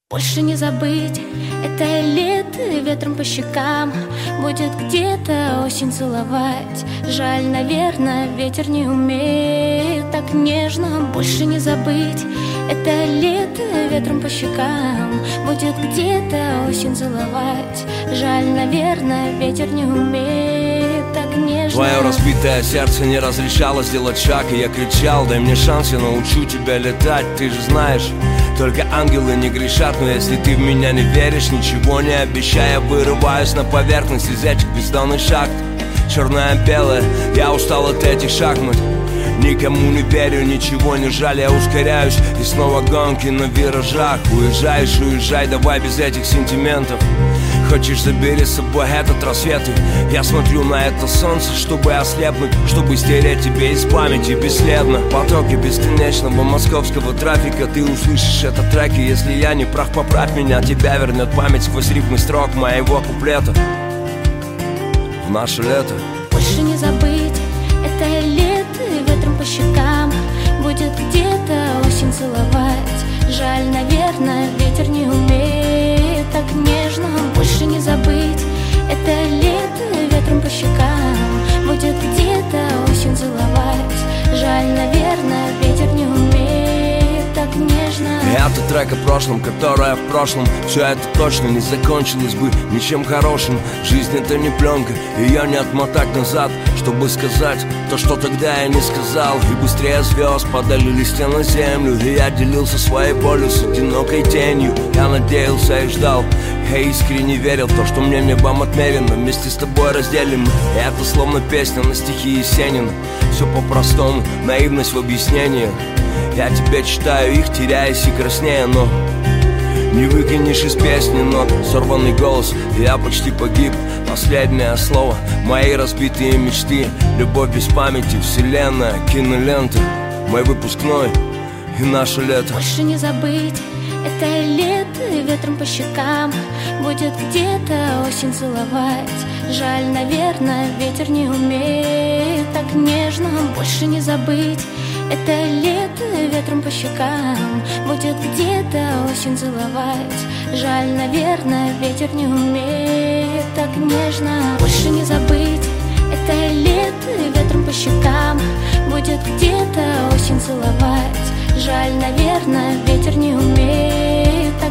Больше не забыть это лето, ветром по щекам. Будет где-то осень целовать. Жаль, наверное, ветер не умеет так нежно. Больше не забыть это лето, ветром по щекам. Будет где-то осень целовать. Жаль, наверное, ветер не умеет так нежно. Твое разбитое сердце не разрешало сделать шаг, и я кричал: дай мне шанс, я научу тебя летать. Ты же знаешь, только ангелы не грешат. Но если ты в меня не веришь, ничего не обещая, вырываюсь на поверхность из этих бездонных шахт. Черное-белое, я устал от этих шахмат. Никому не верю, ничего не жаль, я ускоряюсь. И снова гонки на виражах. Уезжаешь, уезжай, давай без этих сентиментов. Хочешь, забери с собой этот рассвет. И я смотрю на это солнце, чтобы ослепнуть, чтобы стереть тебе из памяти бесследно. Потоки бесконечного московского трафика. Ты услышишь этот трек, и если я не прав, поправь меня. Тебя вернет память сквозь рифмы строк моего куплета в наше лето. Больше не забыть это лето, ветром по щекам. Будет где-то осень целовать. Жаль, наверное, ветер не умеет так нежно. Больше не забыть это лето, ветром по щекам. Будет где-то осень целовать. Жаль, наверное, ветер не умеет так нежно. Это трек о прошлом, которое в прошлом. Все это точно не закончилось бы ничем хорошим. Жизнь это не пленка, ее не отмотать назад, чтобы сказать то, что тогда я не сказал. И быстрее звезд падали листья на землю, и я делился своей болью с одинокой тенью. Я надеялся и ждал, я искренне верил в то, что мне небом отмерено. Вместе с тобой разделим, и это словно песня на стихи Есенина. Все по-простому, наивность в объяснениях. Я тебе читаю их, теряясь и краснея, но не выкинешь из песни нот. Сорванный голос, я почти погиб. Последнее слово, мои разбитые мечты. Любовь без памяти, вселенная, кинолента. Мой выпускной и наше лето. Больше не забыть это лето, ветром по щекам. Будет где-то осень целовать. Жаль, наверное, ветер не умеет так нежно. Больше не забыть это лето, ветром по щекам. Будет где-то осень целовать. Жаль, наверное, ветер не умеет так нежно. Больше не забыть это лето, ветром по щекам. Будет где-то осень целовать. Жаль, наверное, ветер не умеет так